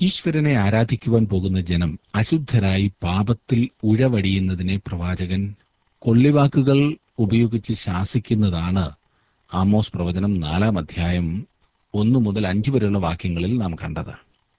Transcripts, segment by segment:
ഈശ്വരനെ ആരാധിക്കുവാൻ പോകുന്ന ജനം അശുദ്ധരായി പാപത്തിൽ ഉഴവടിയുന്നതിനെ പ്രവാചകൻ കൊള്ളിവാക്കുകൾ ഉപയോഗിച്ച് ശാസിക്കുന്നതാണ് ആമോസ് പ്രവചനം 4 അധ്യായം 1 മുതൽ 5 വരെയുള്ള വാക്യങ്ങളിൽ നാം കണ്ടത്.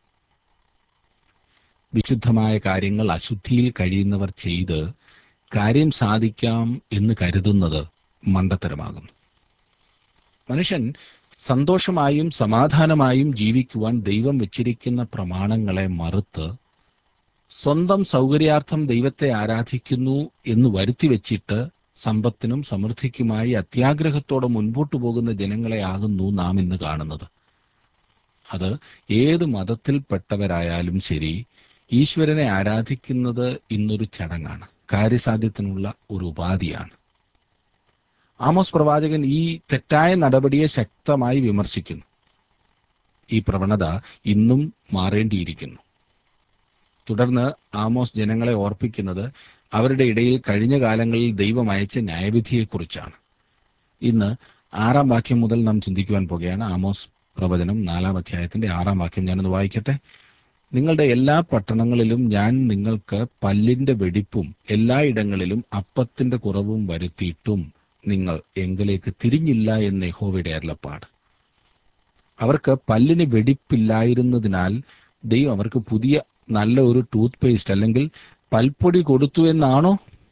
വിശുദ്ധമായ കാര്യങ്ങൾ അശുദ്ധിയിൽ കഴിയുന്നവർ ചെയ്ത് കാര്യം സാധിക്കാം എന്ന് കരുതുന്നത് മണ്ടത്തരമാകുന്നു. മനുഷ്യൻ സന്തോഷമായും സമാധാനമായും ജീവിക്കുവാൻ ദൈവം വെച്ചിരിക്കുന്ന പ്രമാണങ്ങളെ മറുത്ത് സ്വന്തം സൗകര്യാർത്ഥം ദൈവത്തെ ആരാധിക്കുന്നു എന്ന് വരുത്തി വെച്ചിട്ട് സമ്പത്തിനും സമൃദ്ധിക്കുമായി അത്യാഗ്രഹത്തോടെ മുൻപോട്ടു പോകുന്ന ജനങ്ങളെ ആകുന്നു നാം ഇന്ന് കാണുന്നത്. അത് ഏത് മതത്തിൽപ്പെട്ടവരായാലും ശരി, ഈശ്വരനെ ആരാധിക്കുന്നത് ഇന്നൊരു ചടങ്ങാണ്, കാര്യസാധ്യത്തിനുള്ള ഒരു ഉപാധിയാണ്. ആമോസ് പ്രവാചകൻ ഈ തെറ്റായ നടപടിയെ ശക്തമായി വിമർശിക്കുന്നു. ഈ പ്രവണത ഇന്നും മാറേണ്ടിയിരിക്കുന്നു. തുടർന്ന് ആമോസ് ജനങ്ങളെ ഓർപ്പിക്കുന്നത് അവരുടെ ഇടയിൽ കഴിഞ്ഞ കാലങ്ങളിൽ ദൈവം അയച്ച ന്യായവിധിയെക്കുറിച്ചാണ്. ഇന്ന് 6 വാക്യം മുതൽ നാം ചിന്തിക്കുവാൻ പോകുകയാണ്. ആമോസ് പ്രവചനം 4 അധ്യായത്തിന്റെ 6 വാക്യം ഞാനൊന്ന് വായിക്കട്ടെ. നിങ്ങളുടെ എല്ലാ പട്ടണങ്ങളിലും ഞാൻ നിങ്ങൾക്ക് പല്ലിന്റെ വെടിപ്പും എല്ലായിടങ്ങളിലും അപ്പത്തിന്റെ കുറവും വരുത്തിയിട്ടും നിങ്ങൾ എങ്കിലേക്ക് തിരിഞ്ഞില്ല എന്ന് യഹോവയുടെ അരുളപ്പാട്. അവർക്ക് പല്ലിന് വെടിപ്പില്ലായിരുന്നതിനാൽ ദൈവം അവർക്ക് പുതിയ നല്ല ഒരു ടൂത്ത് പേസ്റ്റ് അല്ലെങ്കിൽ പൽപ്പൊടി കൊടുത്തു എന്നാണോ?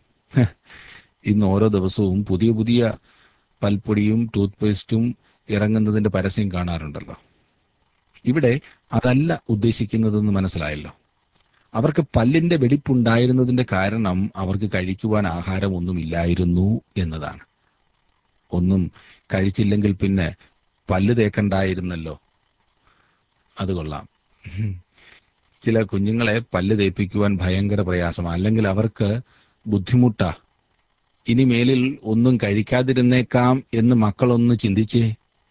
ഇന്ന് ഓരോ ദിവസവും പുതിയ പുതിയ പൽപ്പൊടിയും ടൂത്ത് പേസ്റ്റും ഇറങ്ങുന്നതിന്റെ പരസ്യം കാണാറുണ്ടല്ലോ. ഇവിടെ അതല്ല ഉദ്ദേശിക്കുന്നതെന്ന് മനസ്സിലായല്ലോ. അവർക്ക് പല്ലിന്റെ വെടിപ്പുണ്ടായിരുന്നതിന്റെ കാരണം അവർക്ക് കഴിക്കുവാൻ ആഹാരമൊന്നുമില്ലായിരുന്നു എന്നതാണ്. ഒന്നും കഴിച്ചില്ലെങ്കിൽ പിന്നെ പല്ല് തേക്കണ്ടായിരുന്നല്ലോ. അത് കൊള്ളാം. ചില കുഞ്ഞുങ്ങളെ പല്ല് തേപ്പിക്കുവാൻ ഭയങ്കര പ്രയാസമാണ്, അല്ലെങ്കിൽ അവർക്ക് ബുദ്ധിമുട്ടാ. ഇനി മേലിൽ ഒന്നും കഴിക്കാതിരുന്നേക്കാം എന്ന് മക്കളൊന്ന് ചിന്തിച്ചേ,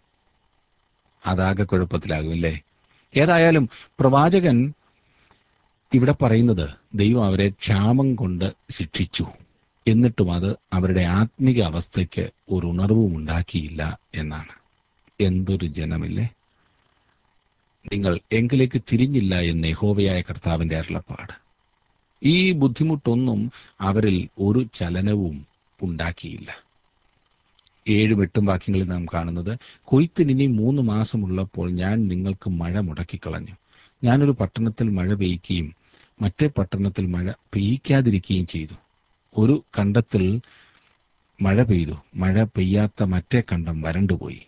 അതാകെ കുഴപ്പത്തിലാകും അല്ലേ? ഏതായാലും പ്രവാചകൻ ഇവിടെ പറയുന്നത് ദൈവം അവരെ ക്ഷാമം കൊണ്ട് ശിക്ഷിച്ചു, എന്നിട്ടും അത് അവരുടെ ആത്മീക അവസ്ഥയ്ക്ക് ഒരു ഉണർവും ഉണ്ടാക്കിയില്ല എന്നാണ്. എന്തൊരു ജനമില്ലേ! നിങ്ങൾ എങ്കിലേക്ക് തിരിഞ്ഞില്ല എന്ന് യഹോവയായ കർത്താവിന്റെ അരുളപ്പാട്. ഈ ബുദ്ധിമുട്ടൊന്നും അവരിൽ ഒരു ചലനവും ഉണ്ടാക്കിയില്ല. 7, 8 വാക്യങ്ങളിൽ നാം കാണുന്നത്, കൊയ്ത്തിന് ഇനി 3 മാസമുള്ളപ്പോൾ ഞാൻ നിങ്ങൾക്ക് മഴ മുടക്കിക്കളഞ്ഞു. ഞാനൊരു പട്ടണത്തിൽ മഴ പെയ്യ്ക്കുകയും മറ്റേ പട്ടണത്തിൽ മഴ പെയ്യിക്കാതിരിക്കുകയും ചെയ്തു. ഒരു കണ്ടത്തിൽ മഴ പെയ്തു, മഴ പെയ്യാത്ത മറ്റേ കണ്ടം വരണ്ടുപോയി.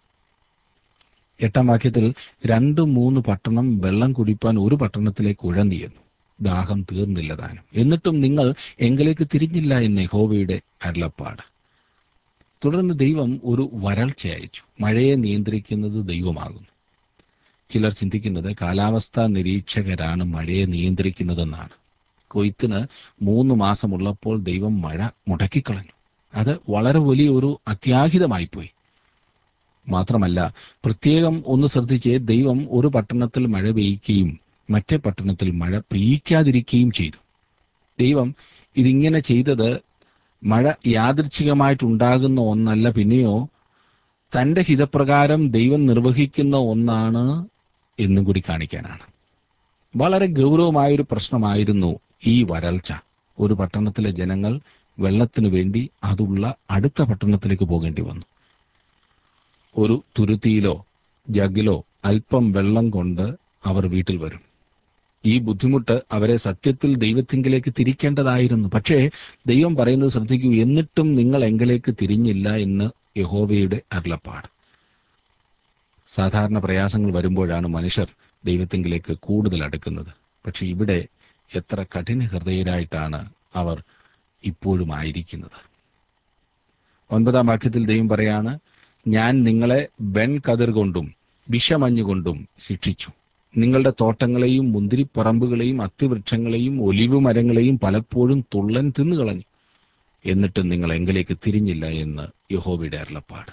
8 വാക്യത്തിൽ 2, 3 പട്ടണം വെള്ളം കുടിപ്പാൻ ഒരു പട്ടണത്തിലേക്ക് ഉഴന്നിയെന്നു. ദാഹം തീർന്നില്ല താനും. എന്നിട്ടും നിങ്ങൾ എങ്കിലേക്ക് തിരിഞ്ഞില്ല എന്ന് യഹോവയുടെ അരുളപ്പാട്. തുടർന്ന് ദൈവം ഒരു വരൾച്ച അയച്ചു. മഴയെ നിയന്ത്രിക്കുന്നത് ദൈവമാകുന്നു. ചിലർ ചിന്തിക്കുന്നത് കാലാവസ്ഥാ നിരീക്ഷകരാണ് മഴയെ നിയന്ത്രിക്കുന്നതെന്നാണ്. കൊയ്ത്തിന് 3 മാസമുള്ളപ്പോൾ ദൈവം മഴ മുടക്കിക്കളഞ്ഞു. അത് വളരെ വലിയ ഒരു അത്യാഹിതമായിപ്പോയി. മാത്രമല്ല, പ്രത്യേകം ഒന്ന് ശ്രദ്ധിച്ച്, ദൈവം ഒരു പട്ടണത്തിൽ മഴ പെയ്യ്ക്കുകയും മറ്റേ പട്ടണത്തിൽ മഴ പെയ്യിക്കാതിരിക്കുകയും ചെയ്തു. ദൈവം ഇതിങ്ങനെ ചെയ്തത് മഴ യാദൃച്ഛികമായിട്ടുണ്ടാകുന്ന ഒന്നല്ല, പിന്നെയോ തന്റെ ഹിതപ്രകാരം ദൈവം നിർവഹിക്കുന്ന ഒന്നാണ് എന്നും കൂടി കാണിക്കാനാണ്. വളരെ ഗൗരവമായൊരു പ്രശ്നമായിരുന്നു ഈ വരൾച്ച. ഒരു പട്ടണത്തിലെ ജനങ്ങൾ വെള്ളത്തിനു വേണ്ടി അതുള്ള അടുത്ത പട്ടണത്തിലേക്ക് പോകേണ്ടി വന്നു. ഒരു തുരുത്തിയിലോ ജഗിലോ അല്പം വെള്ളം കൊണ്ട് അവർ വീട്ടിൽ വരും. ഈ ബുദ്ധിമുട്ട് അവരെ സത്യത്തിൽ ദൈവത്തിങ്കിലേക്ക് തിരിക്കേണ്ടതായിരുന്നു. പക്ഷേ ദൈവം പറയുന്നത് ശ്രദ്ധിക്കൂ, എന്നിട്ടും നിങ്ങൾ എങ്കിലേക്ക് തിരിഞ്ഞില്ല എന്ന് യഹോവയുടെ അരുളപ്പാട്. സാധാരണ പ്രയാസങ്ങൾ വരുമ്പോഴാണ് മനുഷ്യർ ദൈവത്തിങ്കിലേക്ക് കൂടുതൽ അടുക്കുന്നത്. പക്ഷെ ഇവിടെ എത്ര കഠിന ഹൃദയരായിട്ടാണ് അവർ ഇപ്പോഴും ആയിരിക്കുന്നത്. 9 വാക്യത്തിൽ ദൈവം പറയാണ്, ഞാൻ നിങ്ങളെ വെൺകതിർ കൊണ്ടും വിഷമഞ്ഞുകൊണ്ടും ശിക്ഷിച്ചു. നിങ്ങളുടെ തോട്ടങ്ങളെയും മുന്തിരിപ്പറമ്പുകളെയും അത്തിവൃക്ഷങ്ങളെയും ഒലിവ് മരങ്ങളെയും പലപ്പോഴും തുള്ളൻ തിന്നുകളഞ്ഞു. എന്നിട്ടും നിങ്ങൾ എങ്കിലേക്ക് തിരിഞ്ഞില്ല എന്ന് യഹോവയുടെ അരുളപ്പാട്.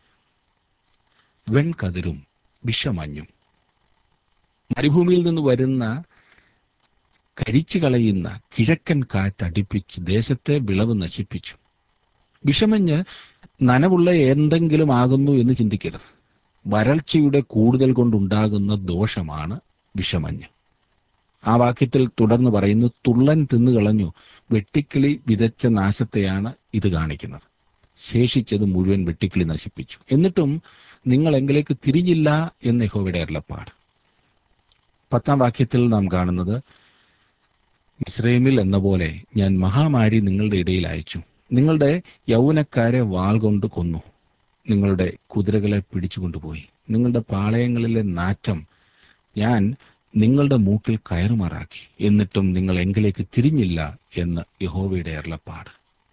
വെൺകതിരും വിഷമഞ്ഞും മരുഭൂമിയിൽ നിന്ന് വരുന്ന കരിച്ചു കളയുന്ന കിഴക്കൻ കാറ്റടിപ്പിച്ച് ദേശത്തെ വിളവ് നശിപ്പിച്ചു. വിഷമഞ്ഞ് നനവുള്ള എന്തെങ്കിലും ആകുന്നു എന്ന് ചിന്തിക്കരുത്. വരൾച്ചയുടെ കൂടുതൽ കൊണ്ടുണ്ടാകുന്ന ദോഷമാണ് വിഷമഞ്ഞ്. ആ വാക്യത്തിൽ തുടർന്ന് പറയുന്നു, തുള്ളൻ തിന്നുകളഞ്ഞു, വെട്ടിക്കിളി വിതച്ച നാശത്തെയാണ് ഇത് കാണിക്കുന്നത്. ശേഷിച്ചത് മുഴുവൻ വെട്ടിക്കിളി നശിപ്പിച്ചു. എന്നിട്ടും നിങ്ങൾ എങ്കിലേക്ക് തിരിഞ്ഞില്ല എന്ന് യഹോവയുടെ അരുളപ്പാട്. 10-ാം വാക്യത്തിൽ നാം കാണുന്നത്, മിസ്രയീമിൽ എന്ന പോലെ ഞാൻ മഹാമാരി നിങ്ങളുടെ ഇടയിൽ അയച്ചു. നിങ്ങളുടെ യൗവനക്കാരെ വാൾ കൊണ്ട് കൊന്നു, നിങ്ങളുടെ കുതിരകളെ പിടിച്ചുകൊണ്ടുപോയി. നിങ്ങളുടെ പാളയങ്ങളിലെ നാറ്റം ഞാൻ നിങ്ങളുടെ മൂക്കിൽ കയറുമാറാക്കി. എന്നിട്ടും നിങ്ങൾ എങ്കിലേക്ക് തിരിഞ്ഞില്ല എന്ന് യഹോവയുടെ അരുളപ്പാട്.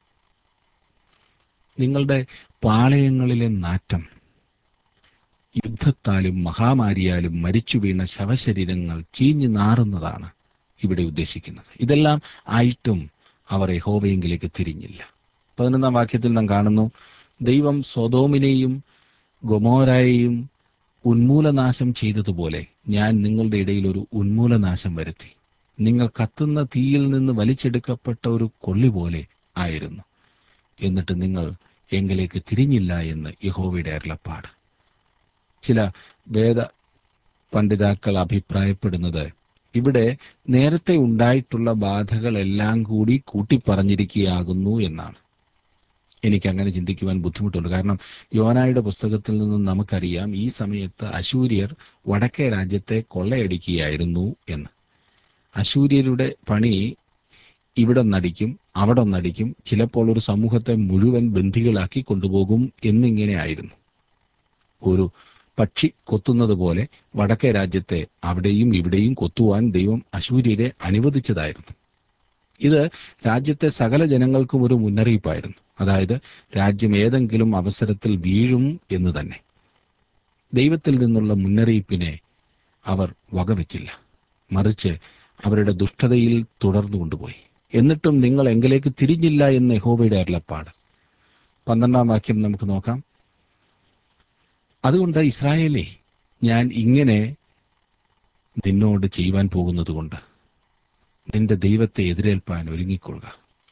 നിങ്ങളുടെ പാളയങ്ങളിലെ നാറ്റം യുദ്ധത്താലും മഹാമാരിയാലും മരിച്ചു വീണ ശവശരീരങ്ങൾ ചീഞ്ഞു നാറുന്നതാണ് ഇവിടെ ഉദ്ദേശിക്കുന്നത്. ഇതെല്ലാം ആയിട്ടും അവർ യഹോവയെങ്കിലേക്ക് തിരിഞ്ഞില്ല. 11-ാം വാക്യത്തിൽ നാം കാണുന്നു, ദൈവം സൊദോമിനെയും ഗൊമോരയെയും ഉന്മൂലനാശം ചെയ്തതുപോലെ ഞാൻ നിങ്ങളുടെ ഇടയിൽ ഒരു ഉന്മൂലനാശം വരുത്തി. നിങ്ങൾ കത്തുന്ന തീയിൽ നിന്ന് വലിച്ചെടുക്കപ്പെട്ട ഒരു കൊള്ളി പോലെ ആയിരുന്നു. എന്നിട്ട് നിങ്ങൾ എങ്കിലേക്ക് തിരിഞ്ഞില്ല എന്ന് യഹോവയുടെ അരുളപ്പാട്. ചില വേദ പണ്ഡിതാക്കൾ അഭിപ്രായപ്പെടുന്നത്, ഇവിടെ നേരത്തെ ഉണ്ടായിട്ടുള്ള ബാധകളെല്ലാം കൂടി കൂട്ടിപ്പറഞ്ഞിരിക്കുകയാകുന്നു എന്നാണ്. എനിക്ക് അങ്ങനെ ചിന്തിക്കുവാൻ ബുദ്ധിമുട്ടുണ്ട്. കാരണം യോനായുടെ പുസ്തകത്തിൽ നിന്നും നമുക്കറിയാം ഈ സമയത്ത് അശൂര്യർ വടക്കേ രാജ്യത്തെ കൊള്ളയടിക്കുകയായിരുന്നു എന്ന്. അശൂര്യരുടെ പണി ഇവിടെ നടിക്കും, അവിടെ നടിക്കും, ചിലപ്പോൾ ഒരു സമൂഹത്തെ മുഴുവൻ ബന്ധികളാക്കി കൊണ്ടുപോകും എന്നിങ്ങനെ ആയിരുന്നു. ഒരു പക്ഷി കൊത്തുന്നത് പോലെ വടക്കേ രാജ്യത്തെ അവിടെയും ഇവിടെയും കൊത്തുവാൻ ദൈവം അശൂര്യരെ അനുവദിച്ചതായിരുന്നു. ഇത് രാജ്യത്തെ സകല ജനങ്ങൾക്കും ഒരു മുന്നറിയിപ്പായിരുന്നു. അതായത് രാജ്യം ഏതെങ്കിലും അവസരത്തിൽ വീഴും എന്ന് തന്നെ. ദൈവത്തിൽ നിന്നുള്ള മുന്നറിയിപ്പിനെ അവർ വകവെച്ചില്ല, മറിച്ച് അവരുടെ ദുഷ്ടതയിൽ തുടർന്നു കൊണ്ടുപോയി. എന്നിട്ടും നിങ്ങൾ എങ്കിലേക്ക് തിരിഞ്ഞില്ല എന്ന് യഹോവയുടെ അരുളപ്പാട്. 12-ാം വാക്യം നമുക്ക് നോക്കാം. അതുകൊണ്ട് ഇസ്രായേലേ, ഞാൻ ഇങ്ങനെ നിന്നോട് ചെയ്യുവാൻ പോകുന്നത് കൊണ്ട് നിന്റെ ദൈവത്തെ എതിരേൽപ്പാൻ ഒരുങ്ങിക്കൊള്ളുക.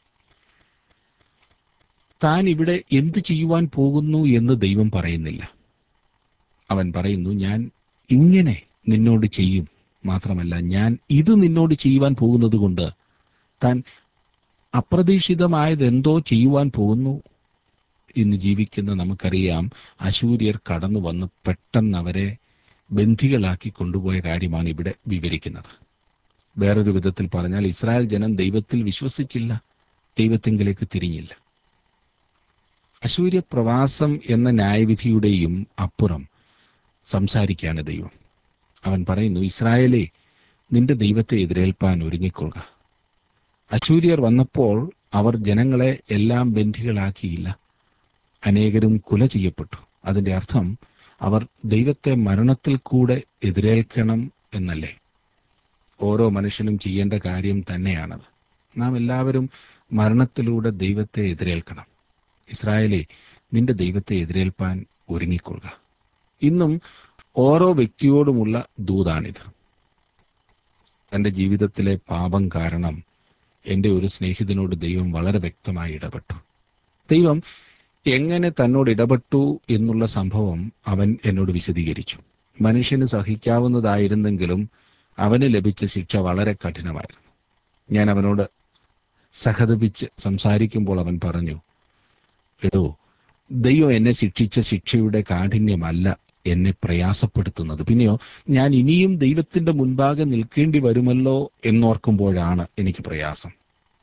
താൻ ഇവിടെ എന്തു ചെയ്യുവാൻ പോകുന്നു എന്ന് ദൈവം പറയുന്നില്ല. അവൻ പറയുന്നു, ഞാൻ ഇങ്ങനെ നിന്നോട് ചെയ്യും. മാത്രമല്ല, ഞാൻ ഇത് നിന്നോട് ചെയ്യുവാൻ പോകുന്നത് കൊണ്ട് താൻ അപ്രതീക്ഷിതമായതെന്തോ ചെയ്യുവാൻ പോകുന്നു. ഇന്ന് ജീവിക്കുന്ന നമുക്കറിയാം, അശൂര്യർ കടന്നു വന്ന് പെട്ടെന്ന് അവരെ ബന്ധികളാക്കി കൊണ്ടുപോയ കാര്യമാണ് ഇവിടെ വിവരിക്കുന്നത്. വേറൊരു വിധത്തിൽ പറഞ്ഞാൽ, ഇസ്രായേൽ ജനം ദൈവത്തിൽ വിശ്വസിച്ചില്ല, ദൈവത്തിങ്കിലേക്ക് തിരിഞ്ഞില്ല. അശൂര്യ പ്രവാസം എന്ന ന്യായവിധിയുടെയും അപ്പുറം സംസാരിക്കുകയാണ് ദൈവം. അവൻ പറയുന്നു, ഇസ്രായേലേ, നിന്റെ ദൈവത്തെ എതിരേൽപ്പാൻ ഒരുങ്ങിക്കൊള്ളുക. അശൂര്യർ വന്നപ്പോൾ അവർ ജനങ്ങളെ എല്ലാം ബന്ധികളാക്കിയില്ല, അനേകരും കൊല ചെയ്യപ്പെട്ടു. അതിന്റെ അർത്ഥം അവർ ദൈവത്തെ മരണത്തിൽ കൂടെ എതിരേൽക്കണം എന്നല്ലേ? ഓരോ മനുഷ്യനും ചെയ്യേണ്ട കാര്യം തന്നെയാണത്. നാം എല്ലാവരും മരണത്തിലൂടെ ദൈവത്തെ എതിരേൽക്കണം. ഇസ്രായേലേ, നിന്റെ ദൈവത്തെ എതിരേൽപ്പാൻ ഒരുങ്ങിക്കൊള്ളുക. ഇന്നും ഓരോ വ്യക്തിയോടുമുള്ള ദൂതാണിത്. തൻ്റെ ജീവിതത്തിലെ പാപം കാരണം എൻ്റെ ഒരു സ്നേഹിതനോട് ദൈവം വളരെ വ്യക്തമായി ഇടപെട്ടു. ദൈവം എങ്ങനെ തന്നോട് ഇടപെട്ടു എന്നുള്ള സംഭവം അവൻ എന്നോട് വിശദീകരിച്ചു. മനുഷ്യന് സഹിക്കാവുന്നതായിരുന്നെങ്കിലും അവന് ലഭിച്ച ശിക്ഷ വളരെ കഠിനമായിരുന്നു. ഞാൻ അവനോട് സഹതപിച്ച് സംസാരിക്കുമ്പോൾ അവൻ പറഞ്ഞു, എടോ, ദൈവം എന്നെ ശിക്ഷിച്ച ശിക്ഷയുടെ കാഠിന്യമല്ല എന്നെ പ്രയാസപ്പെടുത്തുന്നത്. പിന്നെയോ ഞാൻ ഇനിയും ദൈവത്തിന്റെ മുൻപാകെ നിൽക്കേണ്ടി വരുമല്ലോ എന്നോർക്കുമ്പോഴാണ് എനിക്ക് പ്രയാസം.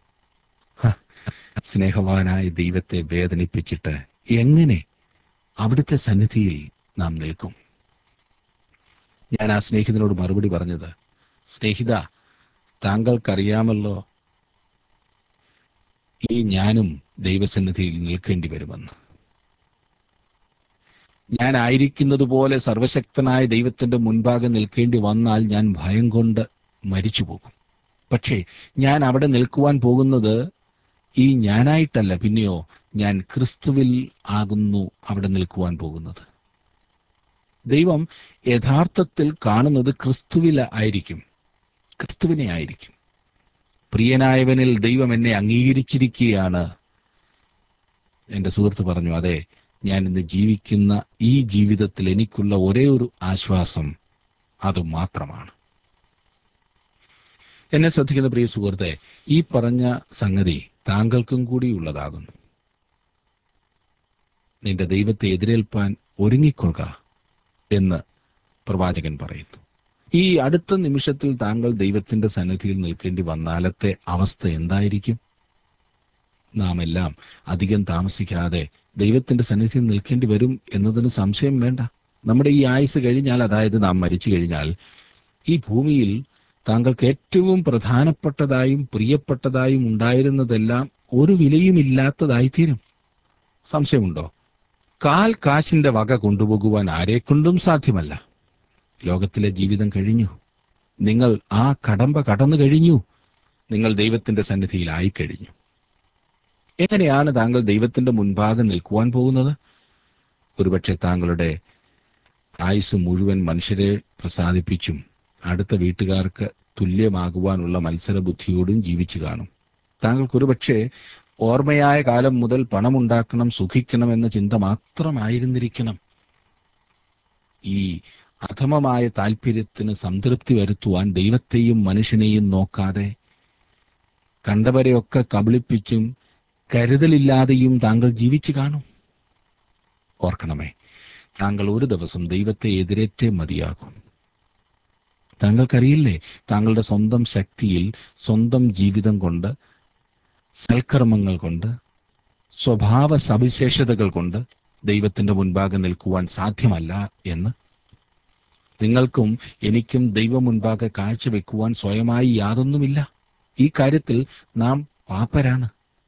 സ്നേഹവാനായ ദൈവത്തെ വേദനിപ്പിച്ചിട്ട് എങ്ങനെ അവിടുത്തെ സന്നിധിയിൽ നാം നിൽക്കും? ഞാൻ ആ സ്നേഹിതനോട് മറുപടി പറഞ്ഞത്, സ്നേഹിത, താങ്കൾക്കറിയാമല്ലോ ഈ ഞാനും ദൈവസന്നിധിയിൽ നിൽക്കേണ്ടി വരുമെന്ന്. ഞാൻ ആയിരിക്കുന്നത് പോലെ സർവശക്തനായ ദൈവത്തിന്റെ മുൻപാകെ നിൽക്കേണ്ടി വന്നാൽ ഞാൻ ഭയം കൊണ്ട് മരിച്ചു പോകും. പക്ഷേ ഞാൻ അവിടെ നിൽക്കുവാൻ പോകുന്നത് ഈ ഞാനായിട്ടല്ല, പിന്നെയോ ഞാൻ ക്രിസ്തുവിൽ ആകുന്നു അവിടെ നിൽക്കുവാൻ പോകുന്നത്. ദൈവം യഥാർത്ഥത്തിൽ കാണുന്നത് ക്രിസ്തുവിൽ ആയിരിക്കും, ക്രിസ്തുവിനെ ആയിരിക്കും. പ്രിയനായവനിൽ ദൈവം എന്നെ അംഗീകരിച്ചിരിക്കുകയാണ്. എൻ്റെ സുഹൃത്ത് പറഞ്ഞു, അതെ, ഞാൻ ഇന്ന് ജീവിക്കുന്ന ഈ ജീവിതത്തിൽ എനിക്കുള്ള ഒരേ ഒരു ആശ്വാസം അത് മാത്രമാണ്. എന്നെ ശ്രദ്ധിക്കുന്ന പ്രിയ സുഹൃത്തെ, ഈ പറഞ്ഞ സംഗതി താങ്കൾക്കും കൂടി ഉള്ളതാകുന്നു. നിന്റെ ദൈവത്തെ എതിരേൽപ്പാൻ ഒരുങ്ങിക്കൊള്ളുക എന്ന് പ്രവാചകൻ പറയുന്നു. ഈ അടുത്ത നിമിഷത്തിൽ താങ്കൾ ദൈവത്തിന്റെ സന്നിധിയിൽ നിൽക്കേണ്ടി വന്നാലത്തെ അവസ്ഥ എന്തായിരിക്കും? നാം എല്ലാം അധികം താമസിക്കാതെ ദൈവത്തിന്റെ സന്നിധിയിൽ നിൽക്കേണ്ടി വരും എന്നതിന് സംശയം വേണ്ട. നമ്മുടെ ഈ ആയുസ് കഴിഞ്ഞാൽ, അതായത് നാം മരിച്ചു കഴിഞ്ഞാൽ, ഈ ഭൂമിയിൽ താങ്കൾക്ക് ഏറ്റവും പ്രധാനപ്പെട്ടതായും പ്രിയപ്പെട്ടതായും ഉണ്ടായിരുന്നതെല്ലാം ഒരു വിലയുമില്ലാത്തതായിത്തീരും. സംശയമുണ്ടോ? കാൽ കാശിന്റെ വക കൊണ്ടുപോകുവാൻ ആരെക്കൊണ്ടും സാധ്യമല്ല. ലോകത്തിലെ ജീവിതം കഴിഞ്ഞു. നിങ്ങൾ ആ കടമ്പ കടന്നു കഴിഞ്ഞു. നിങ്ങൾ ദൈവത്തിന്റെ സന്നിധിയിലായി കഴിഞ്ഞു. എങ്ങനെയാണ് താങ്കൾ ദൈവത്തിന്റെ മുൻപാകെ നിൽക്കുവാൻ പോകുന്നത്? ഒരുപക്ഷെ താങ്കളുടെ ആയുസ് മുഴുവൻ മനുഷ്യരെ പ്രസാദിപ്പിച്ചും അടുത്ത വീട്ടുകാർക്ക് തുല്യമാകുവാനുള്ള മത്സരബുദ്ധിയോടും ജീവിച്ചു കാണും. താങ്കൾക്കൊരുപക്ഷെ ഓർമ്മയായ കാലം മുതൽ പണമുണ്ടാക്കണം, സുഖിക്കണം എന്ന ചിന്ത മാത്രമായിരുന്നിരിക്കണം. ഈ അധമമായ താല്പര്യത്തിന് സംതൃപ്തി വരുത്തുവാൻ ദൈവത്തെയും മനുഷ്യനെയും നോക്കാതെ കണ്ടവരെയൊക്കെ കബളിപ്പിച്ചും കരുതലില്ലാതെയും താങ്കൾ ജീവിച്ചു കാണും. ഓർക്കണമേ, താങ്കൾ ഒരു ദിവസം ദൈവത്തെ എതിരേറ്റേ മതിയാകും. താങ്കൾക്കറിയില്ലേ, താങ്കളുടെ സ്വന്തം ശക്തിയിൽ, സ്വന്തം ജീവിതം കൊണ്ട്, സൽക്കർമ്മങ്ങൾ കൊണ്ട്, സ്വഭാവ സവിശേഷതകൾ കൊണ്ട് ദൈവത്തിന്റെ മുൻപാകെ നിൽക്കുവാൻ സാധ്യമല്ല എന്ന്. നിങ്ങൾക്കും എനിക്കും ദൈവം മുൻപാകെ കാഴ്ചവെക്കുവാൻ സ്വയമായി യാതൊന്നുമില്ല. ഈ കാര്യത്തിൽ നാം പാപ്പരാണ്.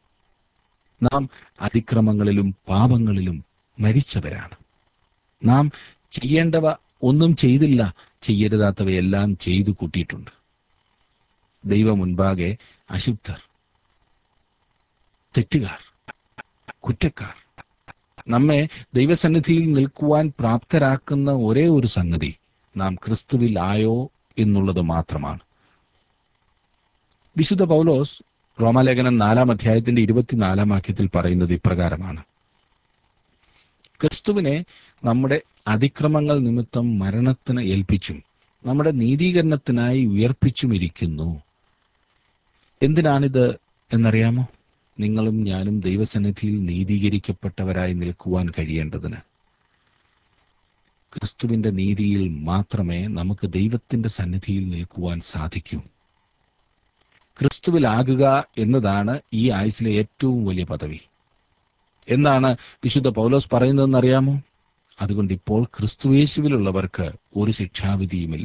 നാം അതിക്രമങ്ങളിലും പാപങ്ങളിലും മരിച്ചവരാണ്. നാം ചെയ്യേണ്ടവ ഒന്നും ചെയ്തില്ല, ചെയ്യരുതാത്തവയെല്ലാം ചെയ്തു കൂട്ടിയിട്ടുണ്ട്. ദൈവം മുൻപാകെ അശുദ്ധർ, തെറ്റുകാർ, കുറ്റക്കാർ. നമ്മെ ദൈവസന്നിധിയിൽ നിൽക്കുവാൻ പ്രാപ്തരാക്കുന്ന ഒരേ ഒരു സംഗതി നാം ക്രിസ്തുവിൽ ആയോ എന്നുള്ളത് മാത്രമാണ്. വിശുദ്ധ പൗലോസ് റോമാലേഖനം 4 അധ്യായത്തിന്റെ 24 വാക്യത്തിൽ പറയുന്നത് ഇപ്രകാരമാണ്: ക്രിസ്തുവിനെ നമ്മുടെ അതിക്രമങ്ങൾ നിമിത്തം മരണത്തിന് ഏൽപ്പിച്ചും നമ്മുടെ നീതീകരണത്തിനായി ഉയർപ്പിച്ചുമിരിക്കുന്നു. എന്തിനാണിത് എന്നറിയാമോ? നിങ്ങളും ഞാനും ദൈവസന്നിധിയിൽ നീതീകരിക്കപ്പെട്ടവരായി നിൽക്കുവാൻ കഴിയേണ്ടതിന്. ക്രിസ്തുവിന്റെ നീതിയിൽ മാത്രമേ നമുക്ക് ദൈവത്തിന്റെ സന്നിധിയിൽ നിൽക്കുവാൻ സാധിക്കൂ. ക്രിസ്തുവിലാകുക എന്നതാണ് ഈ ആയുസ്സിലെ ഏറ്റവും വലിയ പദവി. എന്നാണ് വിശുദ്ധ പൗലോസ് പറയുന്നതെന്ന് അറിയാമോ? അതുകൊണ്ട് ഇപ്പോൾ ക്രിസ്തുയേശുവിലുള്ളവർക്ക് ഒരു ശിക്ഷാവിധിയുമില്ല.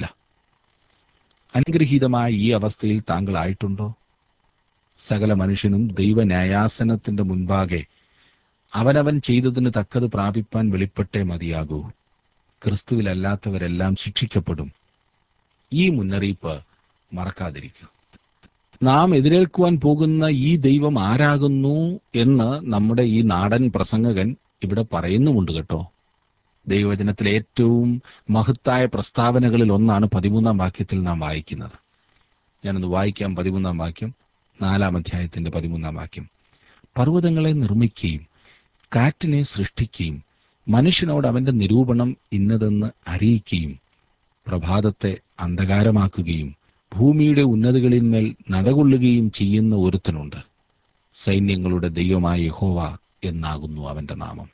അനുഗ്രഹീതമായ ഈ അവസ്ഥയിൽ താങ്കൾ ആയിട്ടുണ്ടോ? സകല മനുഷ്യനും ദൈവന്യായാസനത്തിന്റെ മുൻപാകെ അവനവൻ ചെയ്തതിന് തക്കത് പ്രാപിപ്പാൻ വെളിപ്പെട്ടേ മതിയാകൂ. ക്രിസ്തുവിലല്ലാത്തവരെല്ലാം ശിക്ഷിക്കപ്പെടും. ഈ മുന്നറിയിപ്പ് മറക്കാതിരിക്കൂ. നാം എതിരേൽക്കുവാൻ പോകുന്ന ഈ ദൈവം ആരാകുന്നു എന്ന് നമ്മുടെ ഈ നാടൻ പ്രസംഗകൻ ഇവിടെ പറയുന്നുമുണ്ട് കേട്ടോ. ദൈവവചനത്തിലെ ഏറ്റവും മഹത്തായ പ്രസ്താവനകളിൽ ഒന്നാണ് 13 വാക്യത്തിൽ നാം വായിക്കുന്നത്. ഞാനൊന്ന് വായിക്കാം. 13 വാക്യം, 4 അധ്യായത്തിന്റെ 13 വാക്യം. പർവ്വതങ്ങളെ നിർമ്മിക്കുകയും കാറ്റിനെ സൃഷ്ടിക്കുകയും മനുഷ്യനോട് അവന്റെ നിരൂപണം ഇന്നതെന്ന് അറിയിക്കുകയും പ്രഭാതത്തെ അന്ധകാരമാക്കുകയും ഭൂമിയുടെ ഉന്നതികളിന്മേൽ നടകൊള്ളുകയും ചെയ്യുന്ന ഒരുത്തനുണ്ട്. സൈന്യങ്ങളുടെ ദൈവമായ യഹോവ എന്നാകുന്നു അവന്റെ നാമം.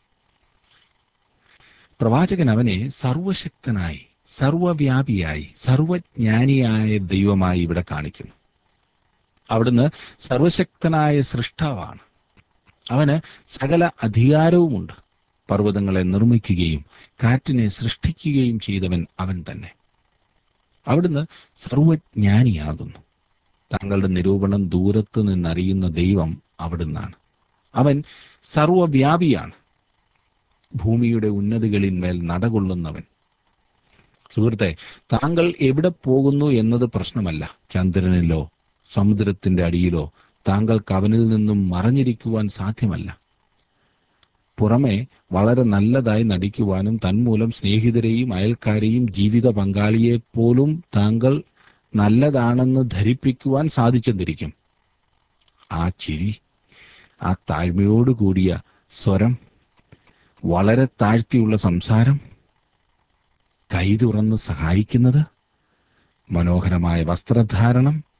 പ്രവാചകൻ അവനെ സർവശക്തനായി, സർവവ്യാപിയായി, സർവജ്ഞാനിയായ ദൈവമായി ഇവിടെ കാണിക്കുന്നു. അവിടുന്ന് സർവശക്തനായ സൃഷ്ടാവാണ്. അവന് സകല അധികാരവുമുണ്ട്. പർവ്വതങ്ങളെ നിർമ്മിക്കുകയും കാറ്റിനെ സൃഷ്ടിക്കുകയും ചെയ്തവൻ അവൻ തന്നെ. അവിടുന്ന് സർവജ്ഞാനിയാകുന്നു. താങ്കളുടെ നിരൂപണം ദൂരത്ത് നിന്നറിയുന്ന ദൈവം അവിടുന്നാണ്. അവൻ സർവവ്യാപിയാണ്, ഭൂമിയുടെ ഉന്നതികളിന്മേൽ നടകൊള്ളുന്നവൻ. സുഹൃത്തെ, താങ്കൾ എവിടെ പോകുന്നു എന്നത് പ്രശ്നമല്ല. ചന്ദ്രനിലോ സമുദ്രത്തിന്റെ അടിയിലോ താങ്കൾക്ക് അവനിൽ നിന്നും മറഞ്ഞിരിക്കുവാൻ സാധ്യമല്ല. പുറമെ വളരെ നല്ലതായി നടിക്കുവാനും തന്മൂലം സ്നേഹിതരെയും അയൽക്കാരെയും ജീവിത പങ്കാളിയെപ്പോലും താങ്കൾ നല്ലതാണെന്ന് ധരിപ്പിക്കുവാൻ സാധിച്ചെന്നിരിക്കും. ആ ചിരി, ആ താഴ്മയോടുകൂടിയ സ്വരം, വളരെ താഴ്ത്തിയുള്ള സംസാരം, കൈ തുറന്ന് സഹായിക്കുന്നത്, മനോഹരമായ വസ്ത്രധാരണം,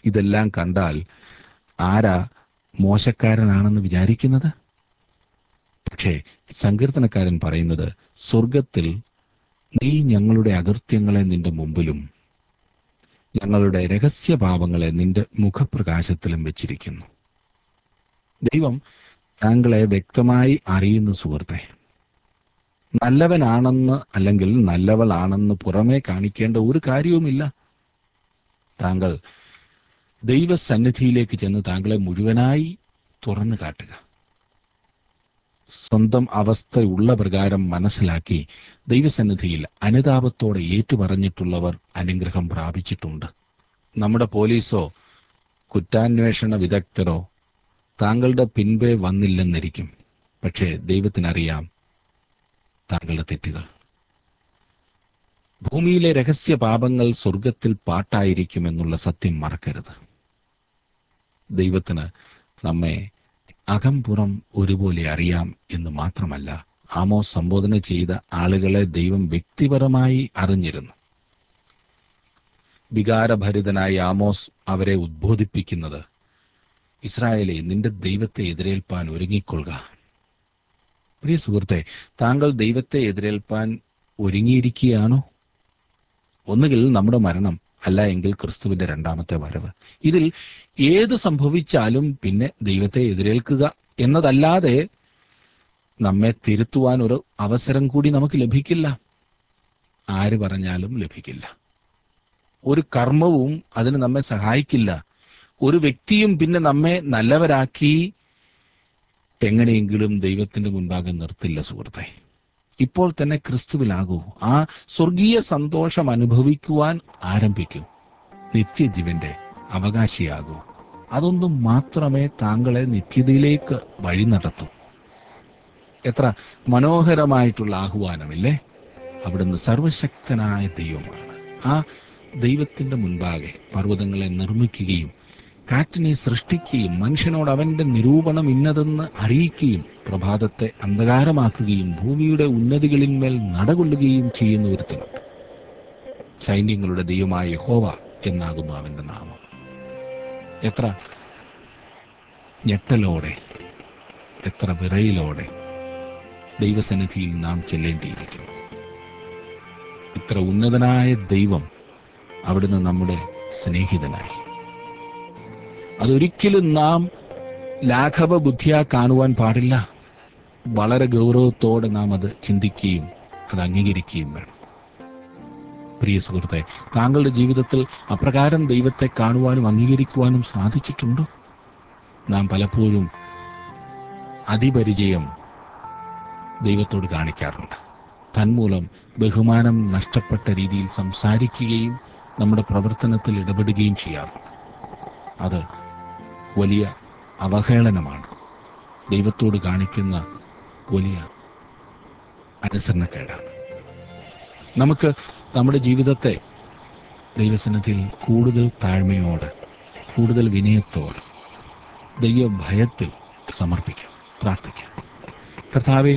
ഇതെല്ലാം കണ്ടാൽ ആരാ മോശക്കാരനാണെന്ന് വിചാരിക്കുന്നത്? പക്ഷേ സങ്കീർത്തനക്കാരൻ പറയുന്നത്, സ്വർഗത്തിൽ നീ ഞങ്ങളുടെ അകൃത്യങ്ങളെ നിന്റെ മുമ്പിലും ഞങ്ങളുടെ രഹസ്യപാപങ്ങളെ നിന്റെ മുഖപ്രകാശത്തിലും വെച്ചിരിക്കുന്നു. ദൈവം താങ്കളെ വ്യക്തമായി അറിയുന്ന സുഹൃത്തെ. നല്ലവനാണെന്ന് അല്ലെങ്കിൽ നല്ലവളാണെന്ന് പുറമേ കാണിക്കേണ്ട ഒരു കാര്യവുമില്ല. താങ്കൾ ദൈവസന്നിധിയിലേക്ക് ചെന്ന് താങ്കളെ മുഴുവനായി തുറന്നു കാട്ടുക. സ്വന്തം അവസ്ഥയുള്ള പ്രകാരം മനസ്സിലാക്കി ദൈവസന്നിധിയിൽ അനുതാപത്തോടെ ഏറ്റുപറഞ്ഞിട്ടുള്ളവർ അനുഗ്രഹം പ്രാപിച്ചിട്ടുണ്ട്. നമ്മുടെ പോലീസോ കുറ്റാന്വേഷണ വിദഗ്ധരോ താങ്കളുടെ പിൻപേ വന്നില്ലെന്നിരിക്കും. പക്ഷേ ദൈവത്തിനറിയാം താങ്കളുടെ തെറ്റുകൾ. ഭൂമിയിലെ രഹസ്യ പാപങ്ങൾ സ്വർഗത്തിൽ പാട്ടായിരിക്കുമെന്നുള്ള സത്യം മറക്കരുത്. ദൈവത്തിന് നമ്മെ അകംപുറം ഒരുപോലെ അറിയാം എന്ന് മാത്രമല്ല, ആമോസ് സംബോധന ചെയ്ത ആളുകളെ ദൈവം വ്യക്തിപരമായി അറിഞ്ഞിരുന്നു. വികാരഭരിതനായി ആമോസ് അവരെ ഉദ്ബോധിപ്പിക്കുന്നത്, ഇസ്രായേലേ, നിന്റെ ദൈവത്തെ എതിരേൽപ്പാൻ ഒരുങ്ങിക്കൊള്ളുക. പ്രിയ സുഹൃത്തെ, താങ്കൾ ദൈവത്തെ എതിരേൽപ്പാൻ ഒരുങ്ങിയിരിക്കുകയാണോ? ഒന്നുകിൽ നമ്മുടെ മരണം, അല്ല എങ്കിൽ ക്രിസ്തുവിന്റെ രണ്ടാമത്തെ വരവ്. ഇതിൽ ഏത് സംഭവിച്ചാലും പിന്നെ ദൈവത്തെ എതിരേൽക്കുക എന്നതല്ലാതെ നമ്മെ തിരുത്തുവാൻ ഒരു അവസരം കൂടി നമുക്ക് ലഭിക്കില്ല. ആര് പറഞ്ഞാലും ലഭിക്കില്ല. ഒരു കർമ്മവും അതിന് നമ്മെ സഹായിക്കില്ല. ഒരു വ്യക്തിയും പിന്നെ നമ്മെ നല്ലവരാക്കി എങ്ങനെയെങ്കിലും ദൈവത്തിന്റെ മുൻപാകെ നിർത്തില്ല സുഹൃത്തെ. ഇപ്പോൾ തന്നെ ക്രിസ്തുവിലാകൂ. ആ സ്വർഗീയ സന്തോഷം അനുഭവിക്കുവാൻ ആരംഭിക്കൂ. നിത്യജീവന്റെ അവകാശിയാകൂ. അതൊന്നും മാത്രമേ താങ്കളെ നിത്യതയിലേക്ക് വഴി നടത്തൂ. എത്ര മനോഹരമായിട്ടുള്ള ആഹ്വാനമില്ലേ? അവിടുന്ന് സർവശക്തനായ ദൈവമാണ്. ആ ദൈവത്തിന്റെ മുൻപാകെ പർവ്വതങ്ങളെ നിർമ്മിക്കുകയും കാറ്റിനെ സൃഷ്ടിക്കുകയും മനുഷ്യനോട് അവന്റെ നിരൂപണം ഇന്നതെന്ന് അറിയിക്കുകയും പ്രഭാതത്തെ അന്ധകാരമാക്കുകയും ഭൂമിയുടെ ഉന്നതികളിന്മേൽ നടകൊള്ളുകയും ചെയ്യുന്ന ഒരുത്തനുണ്ട്. സൈന്യങ്ങളുടെ ദൈവമായ യഹോവ എന്നാകുന്നു അവന്റെ നാമം. എത്ര ഞെട്ടലോടെ, എത്ര വിറയിലോടെ ദൈവസന്നിധിയിൽ നാം ചെല്ലേണ്ടിയിരിക്കുന്നു. ഇത്ര ഉന്നതനായ ദൈവം അവിടുന്ന് നമ്മുടെ സ്നേഹിതനായി. അതൊരിക്കലും നാം ലാഘവ ബുദ്ധിയാ കാണുവാൻ പാടില്ല. വളരെ ഗൗരവത്തോടെ നാം അത് ചിന്തിക്കുകയും അത് അംഗീകരിക്കുകയും വേണം. പ്രിയ സുഹൃത്തെ, താങ്കളുടെ ജീവിതത്തിൽ അപ്രകാരം ദൈവത്തെ കാണുവാനും അംഗീകരിക്കുവാനും സാധിച്ചിട്ടുണ്ടോ? നാം പലപ്പോഴും അതിപരിചയം ദൈവത്തോട് കാണിക്കാറുണ്ട്. തന്മൂലം ബഹുമാനം നഷ്ടപ്പെട്ട രീതിയിൽ സംസാരിക്കുകയും നമ്മുടെ പ്രവർത്തനത്തിൽ ഇടപെടുകയും ചെയ്യാറുണ്ട്. അത് വലിയ അവഹേളനമാണ്. ദൈവത്തോട് കാണിക്കുന്ന വലിയ അനുസരണക്കേടാണ്. നമുക്ക് നമ്മുടെ ജീവിതത്തെ ദൈവസന്നിധിയിൽ കൂടുതൽ താഴ്മയോടെ, കൂടുതൽ വിനയത്തോടെ, ദൈവഭയത്തിൽ സമർപ്പിക്കാം, പ്രാർത്ഥിക്കാം. കർത്താവേ,